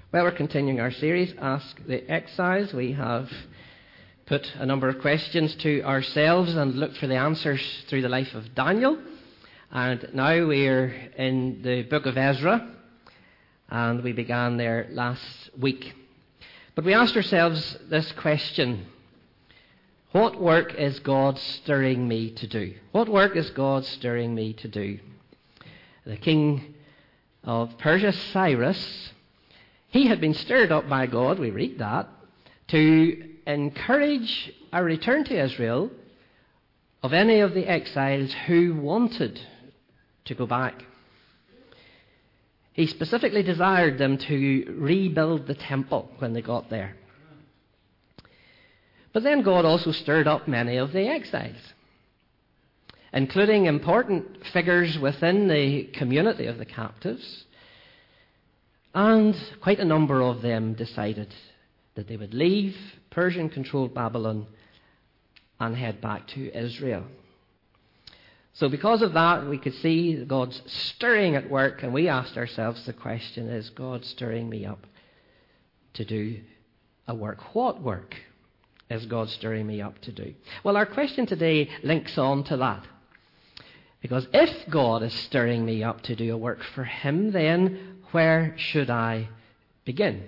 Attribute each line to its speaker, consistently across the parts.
Speaker 1: Well, we're continuing our series, Ask the Exiles. We have put a number of questions to ourselves and looked for the answers through the life of Daniel. And now we're in the book of Ezra, and we began there last week. But we asked ourselves this question: what work is God stirring me to do? What work is God stirring me to do? The king of Persia, Cyrus, he had been stirred up by God, we read that, to encourage a return to Israel of any of the exiles who wanted to go back. He specifically desired them to rebuild the temple when they got there. But then God also stirred up many of the exiles, including important figures within the community of the captives. And quite a number of them decided that they would leave Persian-controlled Babylon and head back to Israel. So because of that, we could see God's stirring at work, and we asked ourselves the question, is God stirring me up to do a work? What work is God stirring me up to do? Well, our question today links on to that. Because if God is stirring me up to do a work for Him, then where should I begin?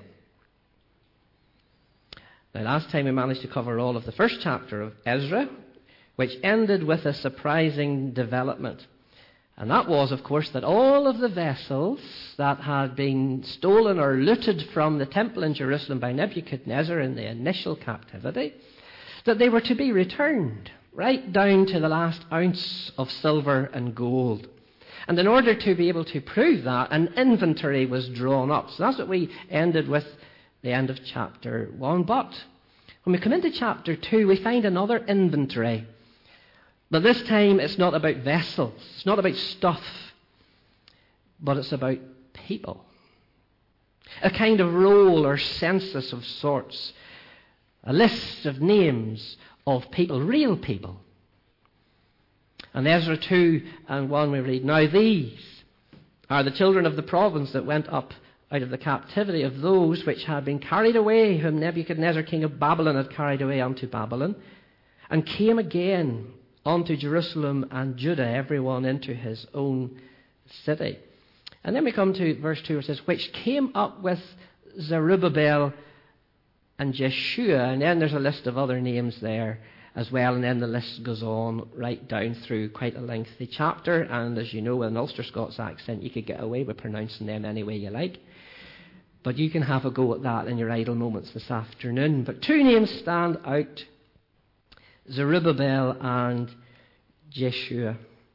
Speaker 1: Now, last time we managed to cover all of the first chapter of Ezra, which ended with a surprising development. And that was, of course, that all of the vessels that had been stolen or looted from the temple in Jerusalem by Nebuchadnezzar in the initial captivity, that they were to be returned, right down to the last ounce of silver and gold. And in order to be able to prove that, an inventory was drawn up. So that's what we ended with, the end of chapter 1. But when we come into chapter 2, we find another inventory. But this time it's not about vessels, it's not about stuff, but it's about people. A kind of roll or census of sorts. A list of names of people, real people. And Ezra 2 and 1 we read, "Now these are the children of the province that went up out of the captivity of those which had been carried away, whom Nebuchadnezzar king of Babylon had carried away unto Babylon, and came again unto Jerusalem and Judah, everyone into his own city." And then we come to verse 2, where it says, "which came up with Zerubbabel and Jeshua," and then there's a list of other names there as well, and then the list goes on right down through quite a lengthy chapter. And as you know, with an Ulster Scots accent, you could get away with pronouncing them any way you like. But you can have a go at that in your idle moments this afternoon. But two names stand out: Zerubbabel and Jeshua.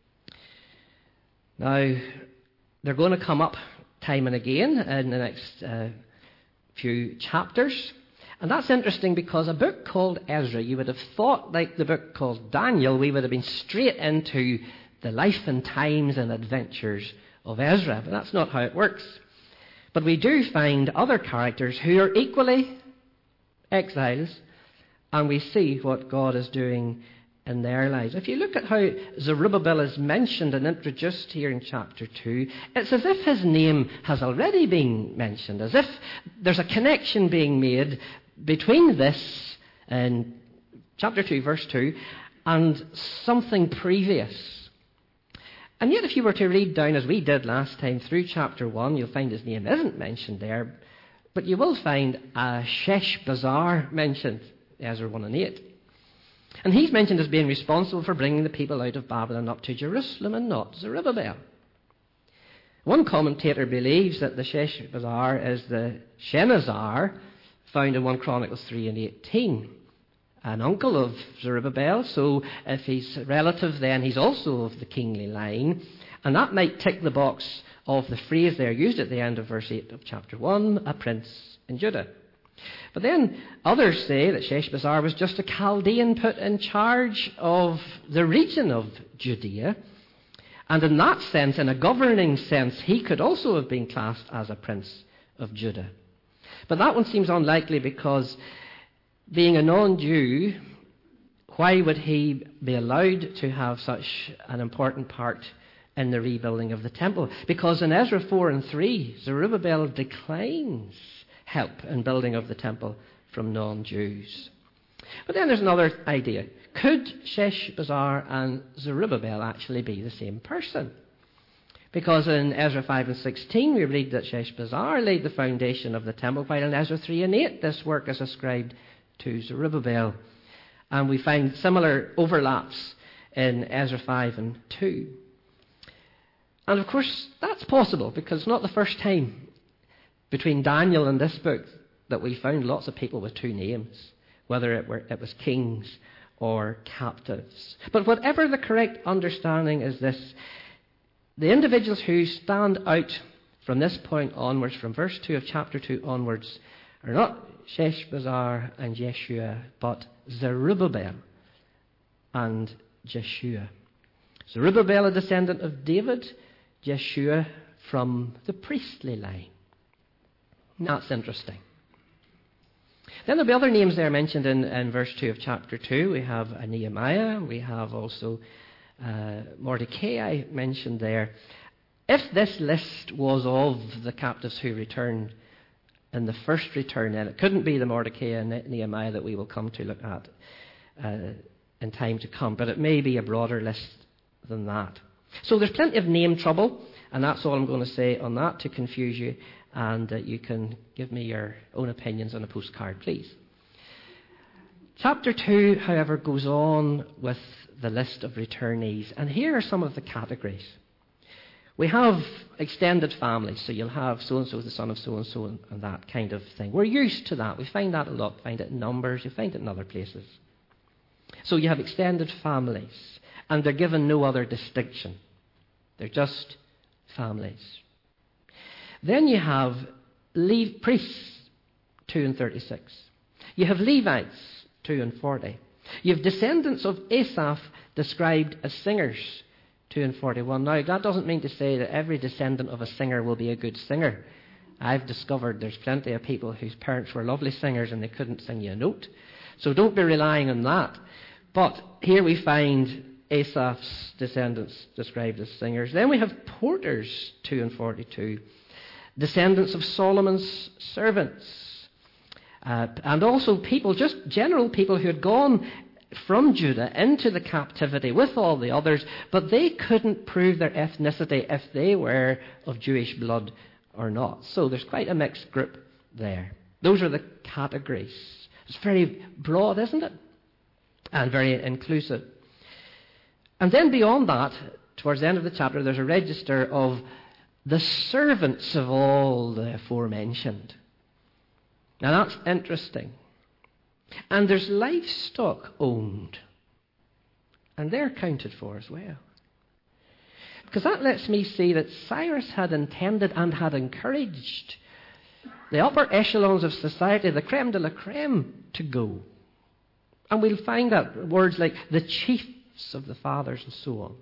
Speaker 1: Now, they're going to come up time and again in the next few chapters. And that's interesting because a book called Ezra, you would have thought, like the book called Daniel, we would have been straight into the life and times and adventures of Ezra. But that's not how it works. But we do find other characters who are equally exiles, and we see what God is doing in their lives. If you look at how Zerubbabel is mentioned and introduced here in chapter 2, it's as if his name has already been mentioned, as if there's a connection being made between this in chapter 2, verse 2, and something previous. And yet if you were to read down, as we did last time, through chapter 1, you'll find his name isn't mentioned there, but you will find Sheshbazzar mentioned, Ezra 1 and 8. And he's mentioned as being responsible for bringing the people out of Babylon up to Jerusalem, and not Zerubbabel. One commentator believes that the Sheshbazzar is the Shenazar found in 1 Chronicles 3 and 18, an uncle of Zerubbabel. So if he's a relative, then he's also of the kingly line. And that might tick the box of the phrase there used at the end of verse 8 of chapter 1, a prince in Judah. But then others say that Sheshbazzar was just a Chaldean put in charge of the region of Judea. And in that sense, in a governing sense, he could also have been classed as a prince of Judah. But that one seems unlikely because, being a non-Jew, why would he be allowed to have such an important part in the rebuilding of the temple? Because in Ezra 4 and 3, Zerubbabel declines help in building of the temple from non-Jews. But then there's another idea. Could Sheshbazzar and Zerubbabel actually be the same person? Because in Ezra 5 and 16 we read that Sheshbazzar laid the foundation of the temple, while in Ezra 3 and 8 this work is ascribed to Zerubbabel. And we find similar overlaps in Ezra 5 and 2. And of course that's possible, because it's not the first time between Daniel and this book that we found lots of people with two names, whether it was kings or captives. But whatever the correct understanding is this: the individuals who stand out from this point onwards, from verse 2 of chapter 2 onwards, are not Sheshbazzar and Jeshua, but Zerubbabel and Jeshua. Zerubbabel, a descendant of David, Jeshua from the priestly line. That's interesting. Then there'll be other names there mentioned in verse 2 of chapter 2. We have Nehemiah, we have also Mordecai mentioned there. If this list was of the captives who returned in the first return, then it couldn't be the Mordecai and Nehemiah that we will come to look at in time to come, but it may be a broader list than that. So there's plenty of name trouble, and that's all I'm going to say on that to confuse you, and you can give me your own opinions on a postcard, please. Chapter 2, however, goes on with the list of returnees, and here are some of the categories. We have extended families, so you'll have so-and-so, the son of so-and-so, and that kind of thing. We're used to that. We find that a lot. We find it in Numbers. You find it in other places. So you have extended families, and they're given no other distinction. They're just families. Then you have priests, 2 and 36. You have Levites, 2 and 40. You have descendants of Asaph described as singers, 2 and 41. Now, that doesn't mean to say that every descendant of a singer will be a good singer. I've discovered there's plenty of people whose parents were lovely singers and they couldn't sing you a note. So don't be relying on that. But here we find Asaph's descendants described as singers. Then we have porters, 2 and 42. Descendants of Solomon's servants. And also people, just general people who had gone from Judah into the captivity with all the others, but they couldn't prove their ethnicity if they were of Jewish blood or not. So there's quite a mixed group there. Those are the categories. It's very broad, isn't it? And very inclusive. And then beyond that, towards the end of the chapter, there's a register of the servants of all the aforementioned. Now that's interesting. And there's livestock owned. And they're counted for as well. Because that lets me see that Cyrus had intended and had encouraged the upper echelons of society, the creme de la creme, to go. And we'll find out words like the chiefs of the fathers and so on.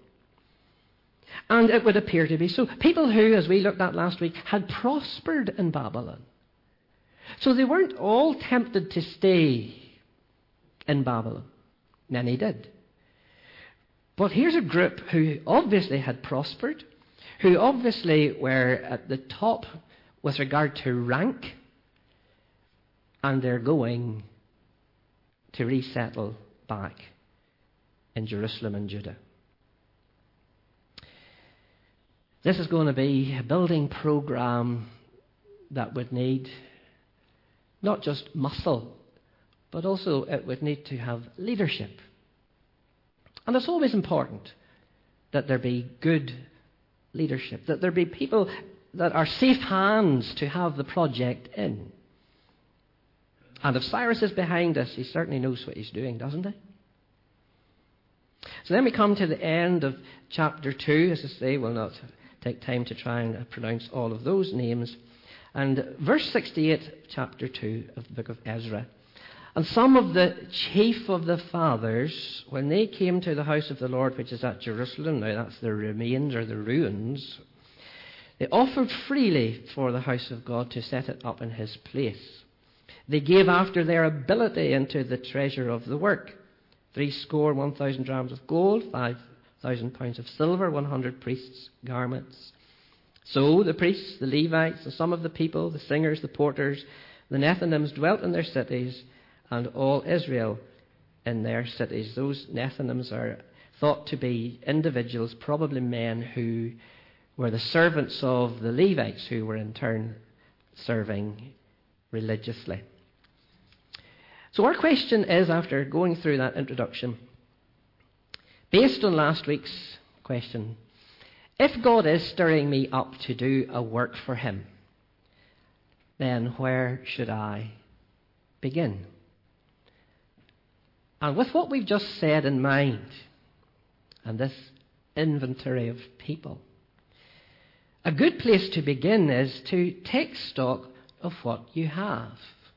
Speaker 1: And it would appear to be so. People who, as we looked at last week, had prospered in Babylon. So they weren't all tempted to stay in Babylon. Many did. But here's a group who obviously had prospered, who obviously were at the top with regard to rank, and they're going to resettle back in Jerusalem and Judah. This is going to be a building program that would need not just muscle, but also it would need to have leadership. And it's always important that there be good leadership, that there be people that are safe hands to have the project in. And if Cyrus is behind us, he certainly knows what he's doing, doesn't he? So then we come to the end of chapter 2. As I say, we'll not take time to try and pronounce all of those names. And verse 68, chapter 2 of the book of Ezra. And some of the chief of the fathers, when they came to the house of the Lord, which is at Jerusalem, now that's the remains or the ruins, they offered freely for the house of God to set it up in his place. They gave after their ability into the treasure of the work. 1,000 drams of gold, 5,000 pounds of silver, 100 priests' garments, So the priests, the Levites, and some of the people, the singers, the porters, the Nethinims dwelt in their cities, and all Israel in their cities. Those Nethinims are thought to be individuals, probably men who were the servants of the Levites, who were in turn serving religiously. So our question is, after going through that introduction, based on last week's question, if God is stirring me up to do a work for Him, then where should I begin? And with what we've just said in mind, and this inventory of people, a good place to begin is to take stock of what you have.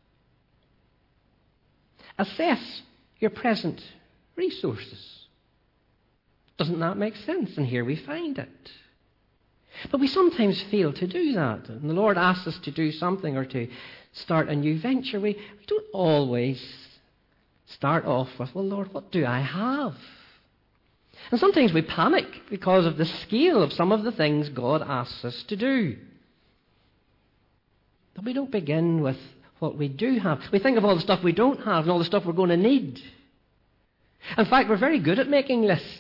Speaker 1: Assess your present resources. Doesn't that make sense? And here we find it. But we sometimes fail to do that. And the Lord asks us to do something or to start a new venture. We don't always start off with, well, Lord, what do I have? And sometimes we panic because of the scale of some of the things God asks us to do. But we don't begin with what we do have. We think of all the stuff we don't have and all the stuff we're going to need. In fact, we're very good at making lists.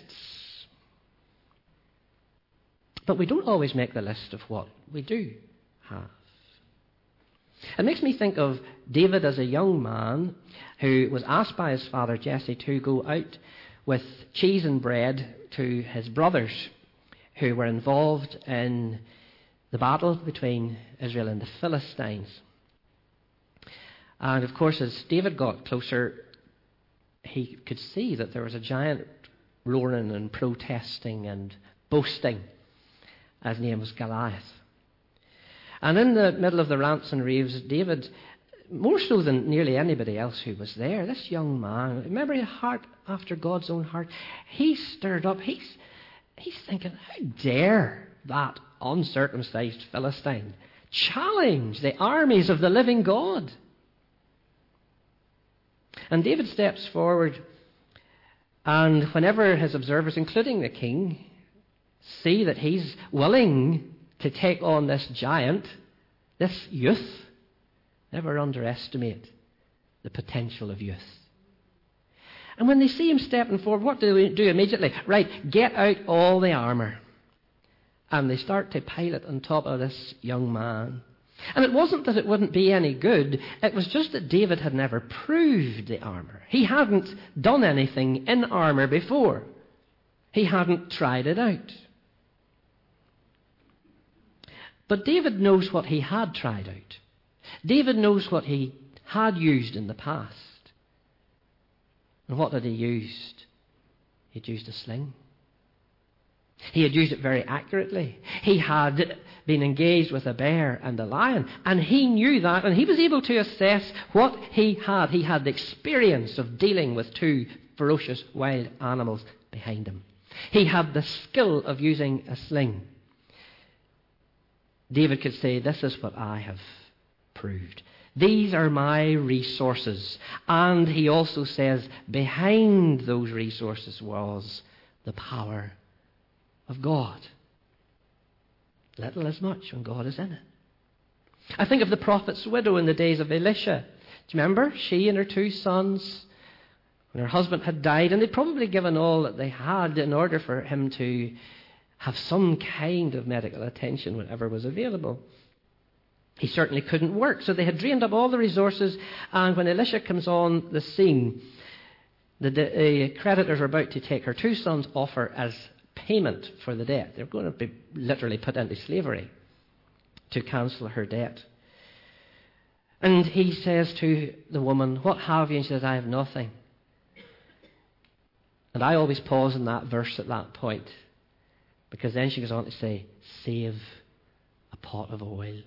Speaker 1: But we don't always make the list of what we do have. It makes me think of David as a young man who was asked by his father Jesse to go out with cheese and bread to his brothers who were involved in the battle between Israel and the Philistines. And of course, as David got closer, he could see that there was a giant roaring and protesting and boasting. His name was Goliath. And in the middle of the rants and raves, David, more so than nearly anybody else who was there, this young man, remember, a heart after God's own heart, he stirred up. He's thinking, how dare that uncircumcised Philistine challenge the armies of the living God? And David steps forward, and whenever his observers, including the king, see that he's willing to take on this giant, this youth, never underestimate the potential of youth. And when they see him stepping forward, what do they do immediately? Right, get out all the armour. And they start to pile it on top of this young man. And it wasn't that it wouldn't be any good, it was just that David had never proved the armour. He hadn't done anything in armour before. He hadn't tried it out. But David knows what he had tried out. David knows what he had used in the past. And what had he used? He'd used a sling. He had used it very accurately. He had been engaged with a bear and a lion, and he knew that, and he was able to assess what he had. He had the experience of dealing with two ferocious wild animals behind him. He had the skill of using a sling. David could say, this is what I have proved. These are my resources. And he also says, behind those resources was the power of God. Little as much when God is in it. I think of the prophet's widow in the days of Elisha. Do you remember? She and her two sons, when her husband had died, and they'd probably given all that they had in order for him to have some kind of medical attention whenever was available. He certainly couldn't work, so they had drained up all the resources, and when Elisha comes on the scene, the creditors are about to take her two sons off her as payment for the debt. They're going to be literally put into slavery to cancel her debt. And he says to the woman, what have you? And she says, I have nothing. And I always pause in that verse at that point, because then she goes on to say, save a pot of oil.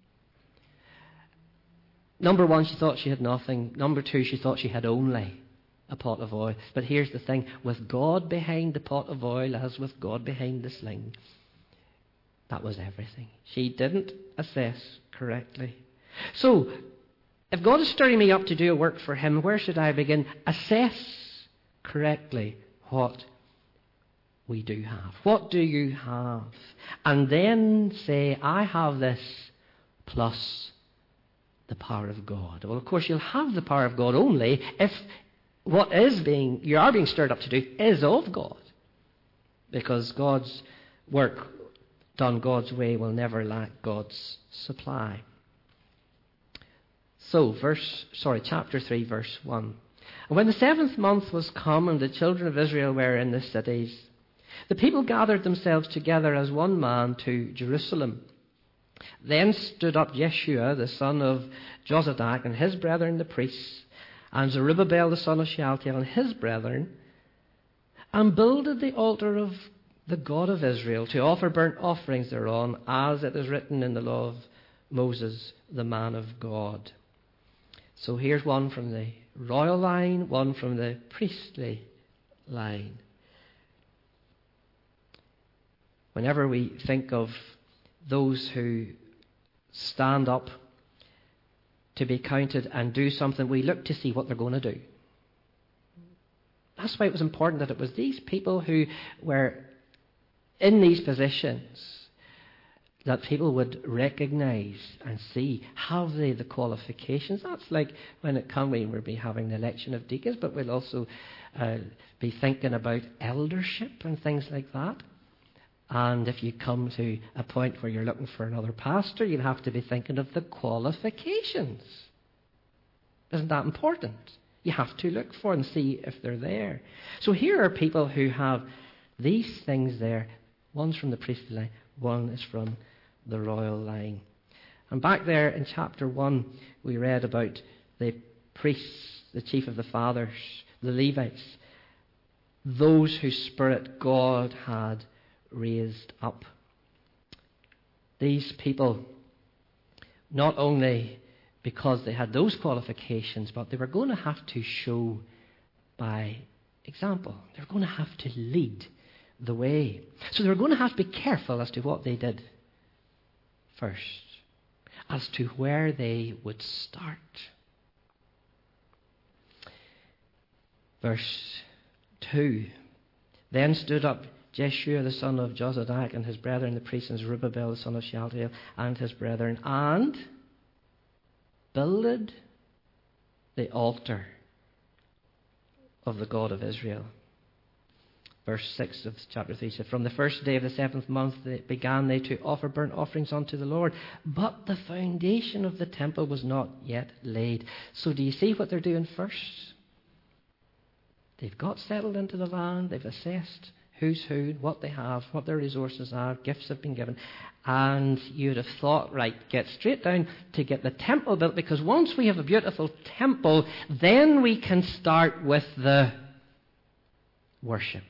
Speaker 1: Number one, she thought she had nothing. Number two, she thought she had only a pot of oil. But here's the thing, with God behind the pot of oil, as with God behind the sling, that was everything. She didn't assess correctly. So, if God is stirring me up to do a work for Him, where should I begin? Assess correctly what we do have. What do you have? And then say, I have this plus the power of God. Well, of course, you'll have the power of God only if what you are being stirred up to do is of God. Because God's work done God's way will never lack God's supply. So, chapter 3, verse 1. And when the 7th month was come, and the children of Israel were in the cities, the people gathered themselves together as one man to Jerusalem. Then stood up Jeshua, the son of Jozadak, and his brethren the priests, and Zerubbabel, the son of Shealtiel, and his brethren, and builded the altar of the God of Israel to offer burnt offerings thereon, as it is written in the law of Moses, the man of God. So here's one from the royal line, one from the priestly line. Whenever we think of those who stand up to be counted and do something, we look to see what they're going to do. That's why it was important that it was these people who were in these positions that people would recognize and see. Have they the qualifications? That's like when we'll be having the election of deacons, but we'll also be thinking about eldership and things like that. And if you come to a point where you're looking for another pastor, you'll have to be thinking of the qualifications. Isn't that important? You have to look for and see if they're there. So here are people who have these things there. One's from the priestly line, one is from the royal line. And back there in chapter 1, we read about the priests, the chief of the fathers, the Levites, those whose spirit God had raised up. These people, not only because they had those qualifications, but they were going to have to show by example. They were going to have to lead the way. So they were going to have to be careful as to what they did first, as to where they would start. Verse 2. Then stood up Jeshua the son of Jozadak and his brethren the priests, and Zerubbabel the son of Shealtiel and his brethren, and builded the altar of the God of Israel. Verse 6 of chapter 3 said, from the first day of the 7th month began they to offer burnt offerings unto the Lord, but the foundation of the temple was not yet laid. So do you see what they're doing first? They've got settled into the land, they've assessed who's who, what they have, what their resources are, gifts have been given. And you'd have thought, right, get straight down to get the temple built, because once we have a beautiful temple, then we can start with the worship.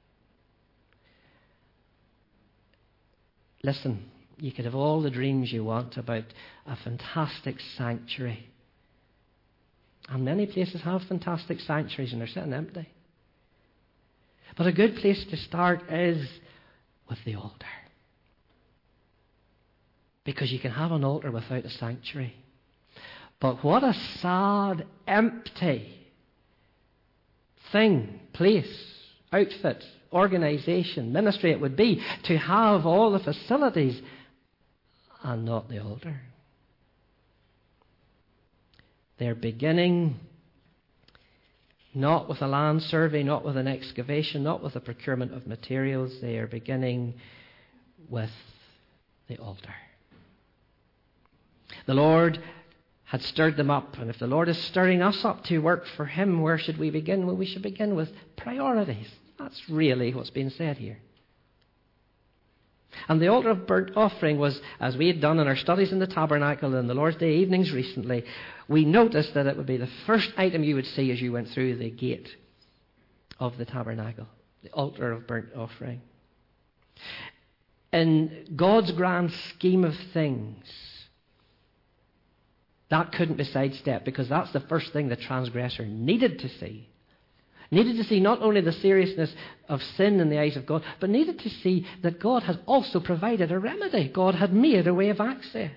Speaker 1: Listen, you could have all the dreams you want about a fantastic sanctuary. And many places have fantastic sanctuaries and they're sitting empty. But a good place to start is with the altar. Because you can have an altar without a sanctuary. But what a sad, empty thing, place, outfit, organisation, ministry it would be to have all the facilities and not the altar. They're beginning not with a land survey, not with an excavation, not with a procurement of materials. They are beginning with the altar. The Lord had stirred them up, and if the Lord is stirring us up to work for Him, where should we begin? Well, we should begin with priorities. That's really what's being said here. And the altar of burnt offering was, as we had done in our studies in the tabernacle and the Lord's Day evenings recently, we noticed that it would be the first item you would see as you went through the gate of the tabernacle, the altar of burnt offering. In God's grand scheme of things, that couldn't be sidestepped, because that's the first thing the transgressor needed to see. Needed to see not only the seriousness of sin in the eyes of God, but needed to see that God has also provided a remedy. God had made a way of access.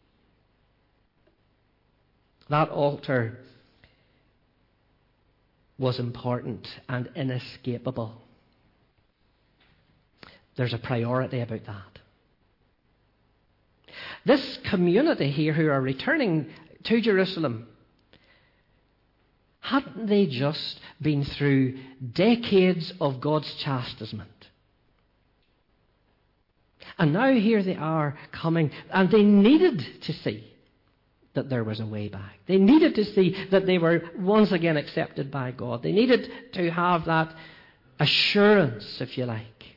Speaker 1: That altar was important and inescapable. There's a priority about that. This community here who are returning to Jerusalem, hadn't they just been through decades of God's chastisement? And now here they are coming, and they needed to see that there was a way back. They needed to see that they were once again accepted by God. They needed to have that assurance, if you like,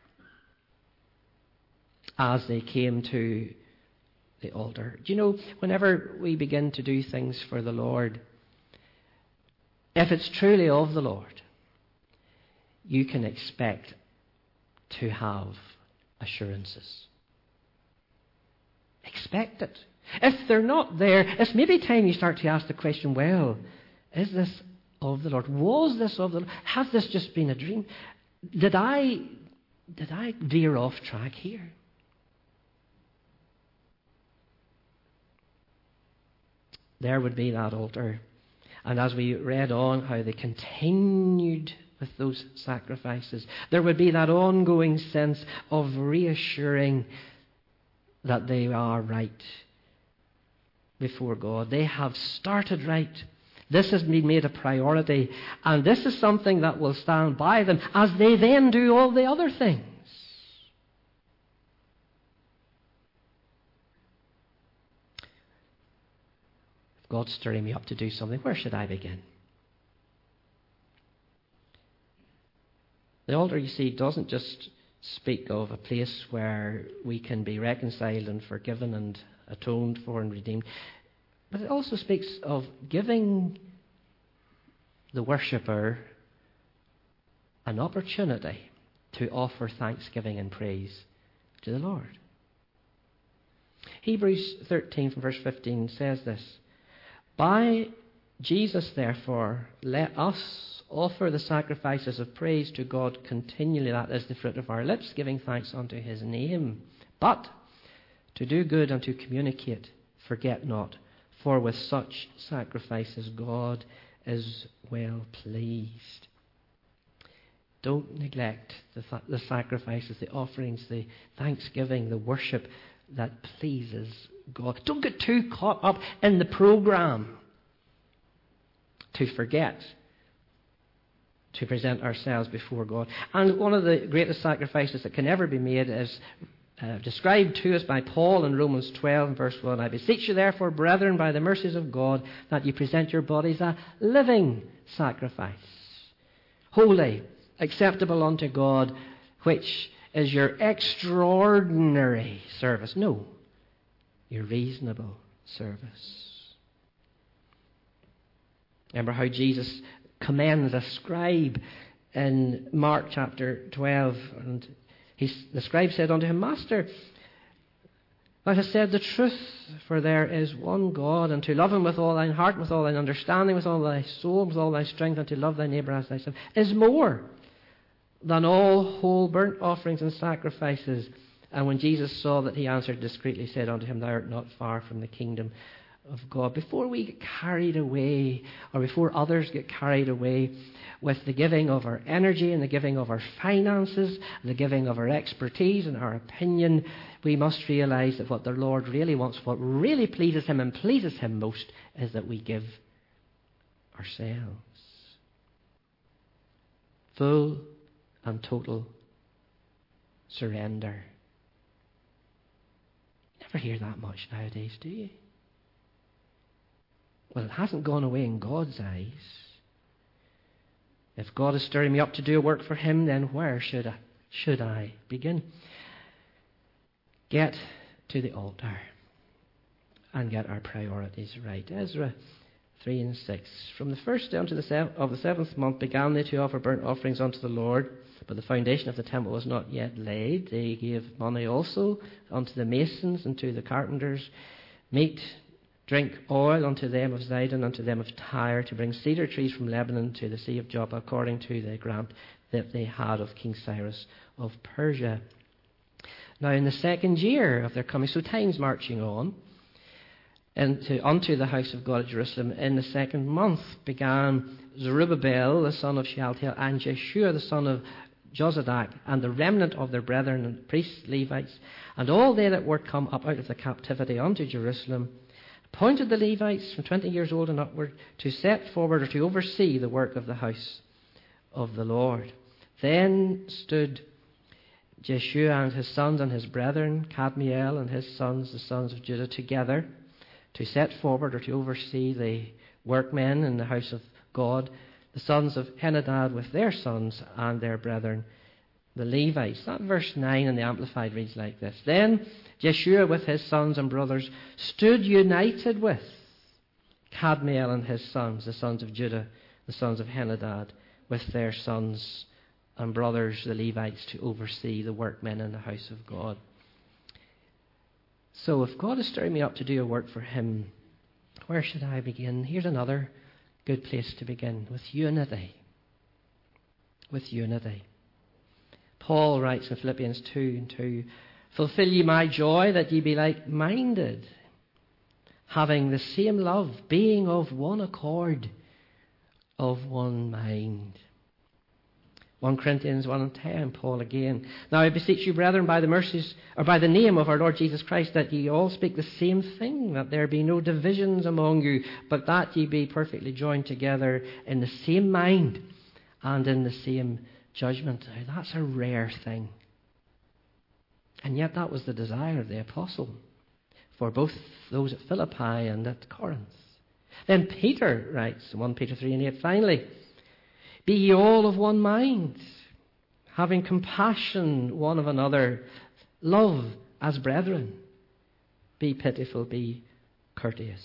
Speaker 1: as they came to the altar. Do you know, whenever we begin to do things for the Lord, if it's truly of the Lord, you can expect to have assurances. Expect it. If they're not there, it's maybe time you start to ask the question, well, is this of the Lord? Was this of the Lord? Has this just been a dream? Did I veer off track here? There would be that altar. And as we read on how they continued with those sacrifices, there would be that ongoing sense of reassuring that they are right before God. They have started right. This has been made a priority, and this is something that will stand by them as they then do all the other things. If God's stirring me up to do something, where should I begin? The altar, you see, doesn't just speak of a place where we can be reconciled and forgiven and atoned for and redeemed, but it also speaks of giving the worshipper an opportunity to offer thanksgiving and praise to the Lord. Hebrews 13 from verse 15 says this: "By Jesus, therefore, let us offer the sacrifices of praise to God continually, that is the fruit of our lips, giving thanks unto his name. But to do good and to communicate, forget not, for with such sacrifices God is well pleased." Don't neglect the sacrifices, the offerings, the thanksgiving, the worship that pleases God. Don't get too caught up in the program to forget to present ourselves before God. And one of the greatest sacrifices that can ever be made is described to us by Paul in Romans 12 and verse 1. "I beseech you therefore, brethren, by the mercies of God, that you present your bodies a living sacrifice, holy, acceptable unto God, which is your extraordinary service." No, your reasonable service. Remember how Jesus commends a scribe in Mark chapter 12, and the scribe said unto him, "Master, thou hast said the truth, for there is one God, and to love him with all thine heart, with all thine understanding, with all thy soul, with all thy strength, and to love thy neighbour as thyself, is more than all whole burnt offerings and sacrifices." And when Jesus saw that he answered discreetly, said unto him, "Thou art not far from the kingdom of God." Before we get carried away, or before others get carried away with the giving of our energy and the giving of our finances, and the giving of our expertise and our opinion, we must realize that what the Lord really wants, what really pleases him and pleases him most, is that we give ourselves. Full and total surrender. Never hear that much nowadays, do you? Well, it hasn't gone away in God's eyes. If God is stirring me up to do a work for him, then where should I begin? Get to the altar and get our priorities right. Ezra 3 and 6. "From the first day of the seventh month began they to offer burnt offerings unto the Lord, but the foundation of the temple was not yet laid. They gave money also unto the masons and to the carpenters, meat, drink, oil unto them of Zidon, unto them of Tyre, to bring cedar trees from Lebanon to the Sea of Joppa, according to the grant that they had of King Cyrus of Persia." Now in the second year of their coming, so time's marching on, unto the house of God at Jerusalem in the 2nd month began Zerubbabel, the son of Shealtiel, and Jeshua, the son of Jozadak, and the remnant of their brethren and priests, Levites, and all they that were come up out of the captivity unto Jerusalem, appointed the Levites from 20 years old and upward to set forward or to oversee the work of the house of the Lord. Then stood Jeshua and his sons and his brethren, Kadmiel and his sons, the sons of Judah, together to set forward or to oversee the workmen in the house of God, the sons of Henadad with their sons and their brethren, the Levites. That verse 9 in the Amplified reads like this. Then Jeshua with his sons and brothers stood united with Kadmiel and his sons, the sons of Judah, the sons of Henadad, with their sons and brothers, the Levites, to oversee the workmen in the house of God. So if God is stirring me up to do a work for Him, where should I begin? Here's another good place to begin, with unity. With unity. Paul writes in Philippians 2:2, fulfill ye my joy, that ye be like-minded, having the same love, being of one accord, of one mind. 1 Corinthians 1:10, Paul again. Now I beseech you, brethren, by the mercies, or by the name of our Lord Jesus Christ, that ye all speak the same thing, that there be no divisions among you, but that ye be perfectly joined together in the same mind and in the same judgment. Now, that's a rare thing. And yet that was the desire of the apostle for both those at Philippi and at Corinth. Then Peter writes in 1 Peter 3:8, finally, be ye all of one mind, having compassion one of another, love as brethren, be pitiful, be courteous.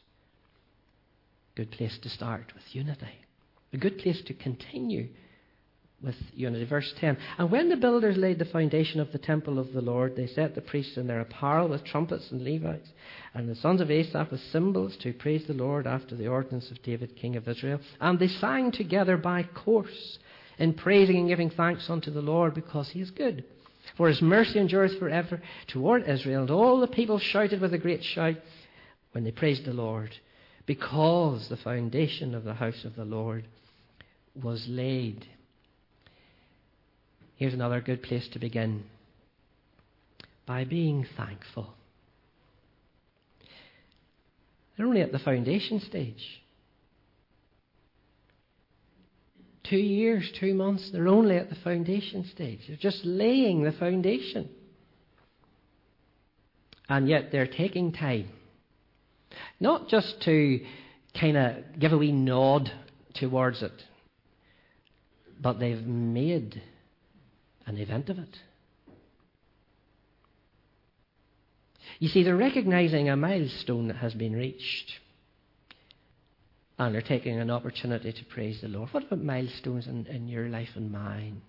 Speaker 1: Good place to start with unity. A good place to continue with unity. Verse 10, and when the builders laid the foundation of the temple of the Lord, they set the priests in their apparel with trumpets and Levites, and the sons of Asaph with cymbals to praise the Lord after the ordinance of David, king of Israel. And they sang together by course in praising and giving thanks unto the Lord, because He is good. For His mercy endureth forever toward Israel. And all the people shouted with a great shout when they praised the Lord, because the foundation of the house of the Lord was laid. Here's another good place to begin. By being thankful. They're only at the foundation stage. 2 years, 2 months, they're only at the foundation stage. They're just laying the foundation. And yet they're taking time. Not just to kind of give a wee nod towards it, but they've made an event of it. You see, they're recognizing a milestone that has been reached, and they're taking an opportunity to praise the Lord. What about milestones in your life and mine?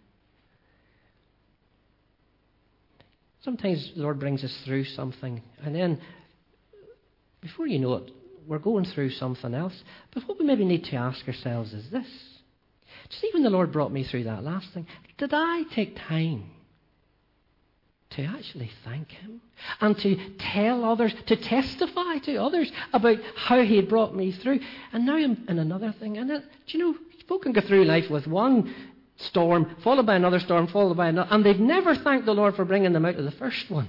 Speaker 1: Sometimes the Lord brings us through something, and then before you know it, we're going through something else. But what we maybe need to ask ourselves is this. Just even the Lord brought me through that last thing. Did I take time to actually thank Him and to tell others, to testify to others about how He had brought me through? And now I'm in another thing. And do you know, people can go through life with one storm, followed by another storm, followed by another, and they've never thanked the Lord for bringing them out of the first one.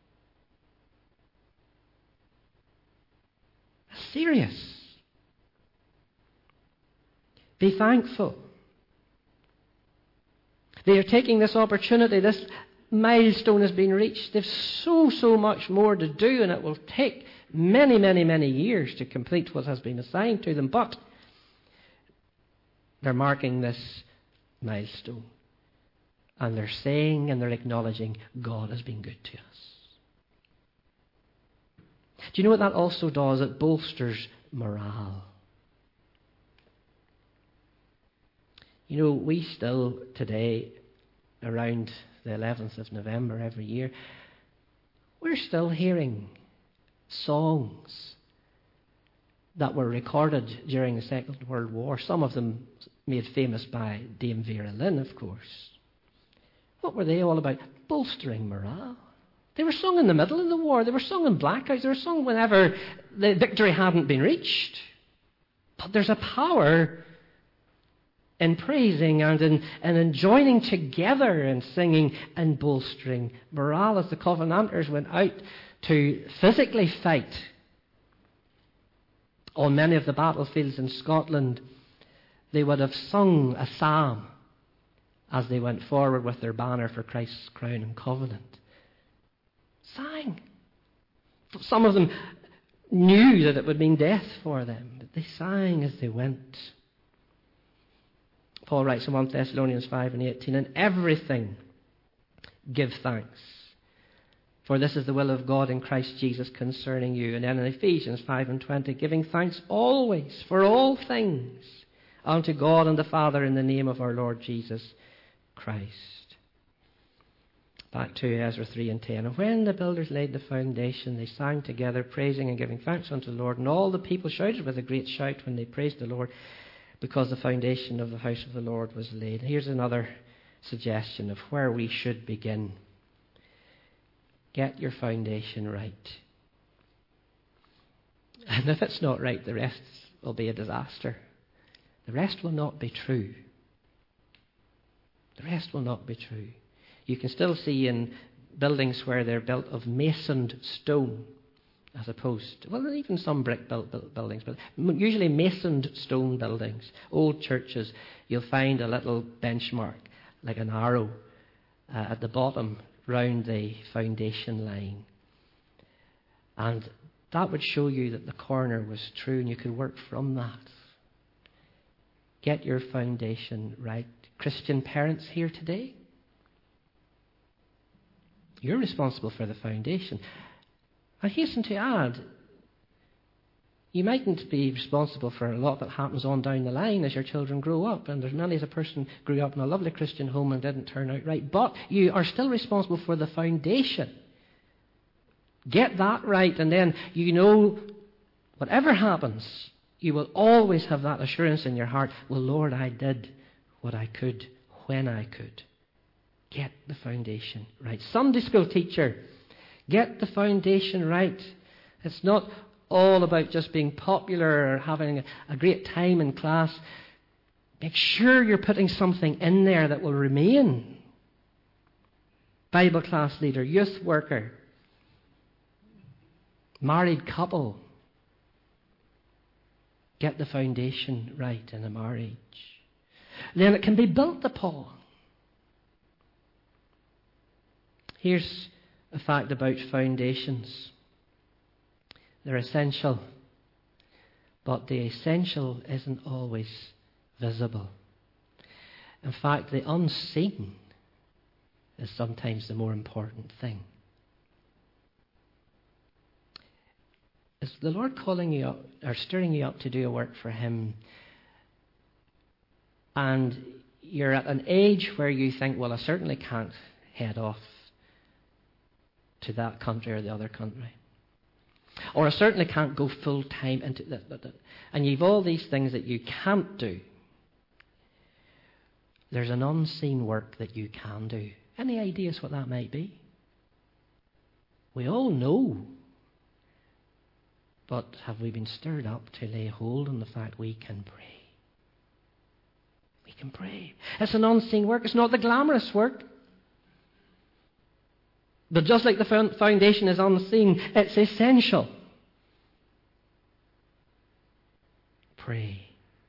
Speaker 1: That's serious. Be thankful. They are taking this opportunity. This milestone has been reached. They've so much more to do, and it will take many years to complete what has been assigned to them. But they're marking this milestone. And they're saying and they're acknowledging God has been good to us. Do you know what that also does? It bolsters morale. You know, we still today, around the 11th of November every year, we're still hearing songs that were recorded during the Second World War, some of them made famous by Dame Vera Lynn, of course. What were they all about? Bolstering morale. They were sung in the middle of the war. They were sung in blackouts. They were sung whenever the victory hadn't been reached. But there's a power in praising and in joining together and singing and bolstering morale as the Covenanters went out to physically fight on many of the battlefields in Scotland. They would have sung a psalm as they went forward with their banner for Christ's crown and covenant. Sang. Some of them knew that it would mean death for them, but they sang as they went. Paul writes in 1 Thessalonians 5:18, "In everything give thanks, for this is the will of God in Christ Jesus concerning you." And then in Ephesians 5:20, "Giving thanks always for all things unto God and the Father in the name of our Lord Jesus Christ." Back to Ezra 3:10. "And when the builders laid the foundation, they sang together, praising and giving thanks unto the Lord. And all the people shouted with a great shout when they praised the Lord, because the foundation of the house of the Lord was laid." Here's another suggestion of where we should begin. Get your foundation right. And if it's not right, the rest will be a disaster. The rest will not be true. The rest will not be true. You can still see in buildings where they're built of masoned stone, as opposed to, well, even some brick buildings, but usually masoned stone buildings, old churches, you'll find a little benchmark, like an arrow, at the bottom round the foundation line. And that would show you that the corner was true, and you could work from that. Get your foundation right. Christian parents here today, you're responsible for the foundation. I hasten to add, you mightn't be responsible for a lot that happens on down the line as your children grow up. And there's many as a person grew up in a lovely Christian home and didn't turn out right. But you are still responsible for the foundation. Get that right, and then you know whatever happens, you will always have that assurance in your heart, well, Lord, I did what I could when I could. Get the foundation right. Sunday school teacher, get the foundation right. It's not all about just being popular or having a great time in class. Make sure you're putting something in there that will remain. Bible class leader, youth worker, married couple. Get the foundation right in a marriage. Then it can be built upon. Here's a fact about foundations. They're essential, but the essential isn't always visible. In fact, the unseen is sometimes the more important thing. Is the Lord calling you up or stirring you up to do a work for Him? And you're at an age where you think, well, I certainly can't head off to that country or the other country. Or I certainly can't go full time into that. And you've all these things that you can't do. There's an unseen work that you can do. Any ideas what that might be? We all know. But have we been stirred up to lay hold on the fact we can pray? We can pray. It's an unseen work. It's not the glamorous work. But just like the foundation is unseen, it's essential. Pray.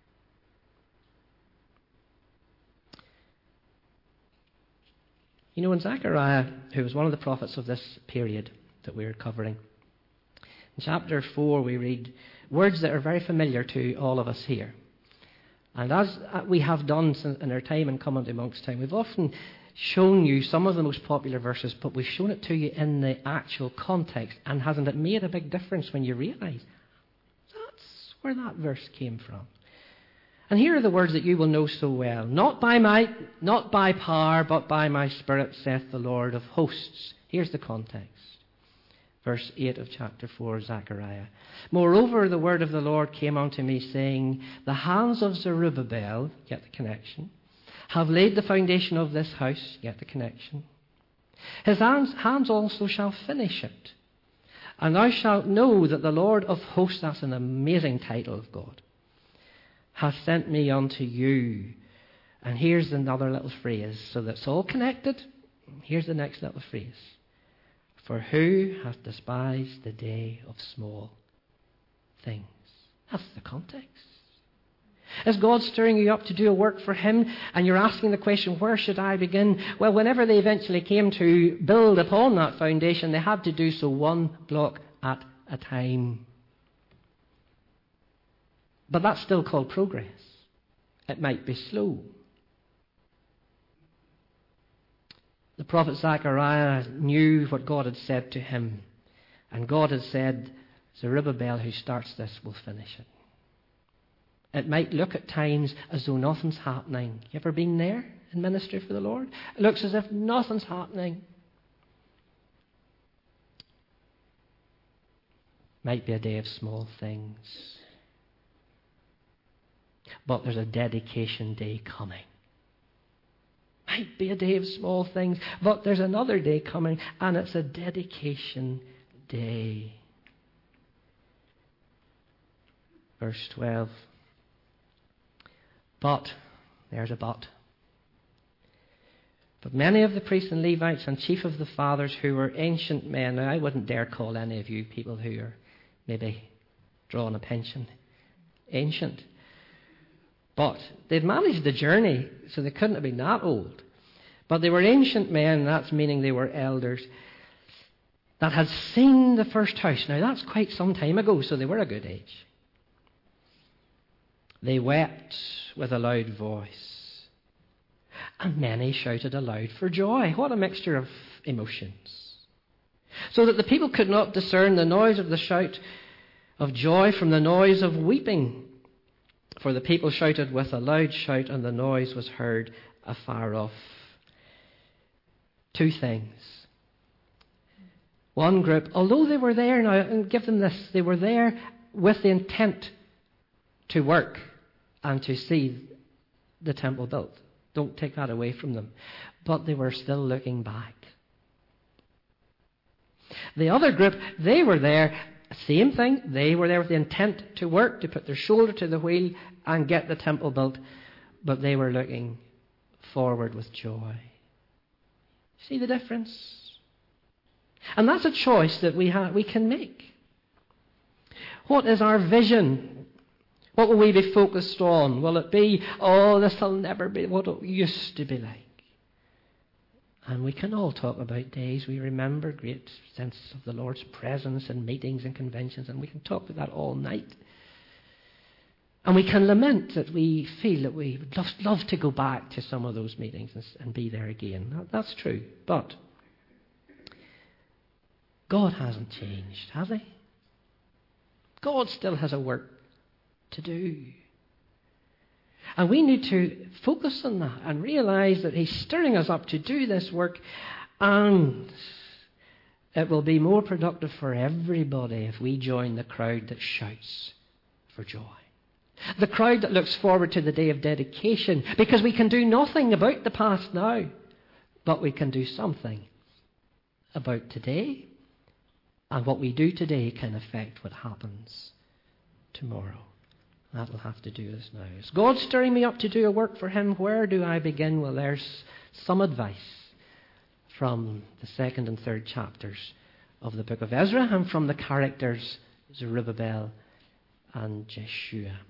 Speaker 1: You know, in Zechariah, who was one of the prophets of this period that we're covering, in chapter 4 we read words that are very familiar to all of us here. And as we have done in our time in Commonwealth Monk's time, we've often shown you some of the most popular verses, but we've shown it to you in the actual context. And hasn't it made a big difference when you realise that's where that verse came from? And here are the words that you will know so well. Not by might, not by power, but by my Spirit, saith the Lord of hosts. Here's the context. Verse 8 of chapter 4, Zechariah. Moreover, the word of the Lord came unto me, saying, the hands of Zerubbabel, get the connection, have laid the foundation of this house, get the connection. His hands also shall finish it. And thou shalt know that the Lord of hosts," that's an amazing title of God, "hath sent me unto you." And here's another little phrase, so that's all connected. Here's the next little phrase. "For who hath despised the day of small things?" That's the context. Is God stirring you up to do a work for Him? And you're asking the question, where should I begin? Well, whenever they eventually came to build upon that foundation, they had to do so one block at a time. But that's still called progress. It might be slow. The prophet Zechariah knew what God had said to him. And God had said, "Zerubbabel, who starts this, will finish it." It might look at times as though nothing's happening. You ever been there in ministry for the Lord? It looks as if nothing's happening. Might be a day of small things. But there's a dedication day coming. Might be a day of small things, but there's another day coming, and it's a dedication day. Verse 12. But, there's a but. But many of the priests and Levites and chief of the fathers who were ancient men, now I wouldn't dare call any of you people who are maybe drawing a pension ancient. But they'd managed the journey, so they couldn't have been that old. But they were ancient men, that's meaning they were elders, that had seen the first house. Now that's quite some time ago, so they were a good age. They wept with a loud voice, and many shouted aloud for joy. What a mixture of emotions. So that the people could not discern the noise of the shout of joy from the noise of weeping. For the people shouted with a loud shout, and the noise was heard afar off. Two things. One group, although they were there, now, and give them this, they were there with the intent to work and to see the temple built. Don't take that away from them. But they were still looking back. The other group, they were there, same thing. They were there with the intent to work, to put their shoulder to the wheel and get the temple built. But they were looking forward with joy. See the difference? And that's a choice that we can make. What is our vision? What will we be focused on? Will it be, this will never be what it used to be like? And we can all talk about days we remember, great sense of the Lord's presence in meetings and conventions, and we can talk about that all night. And we can lament that we feel that we would love to go back to some of those meetings and be there again. That's true. But God hasn't changed, has He? God still has a work to do. And we need to focus on that and realize that He's stirring us up to do this work, and it will be more productive for everybody if we join the crowd that shouts for joy. The crowd that looks forward to the day of dedication, because we can do nothing about the past now, but we can do something about today, and what we do today can affect what happens tomorrow. That will have to do this now. Is God stirring me up to do a work for Him? Where do I begin? Well, there's some advice from the 2nd and 3rd chapters of the book of Ezra and from the characters Zerubbabel and Jeshua.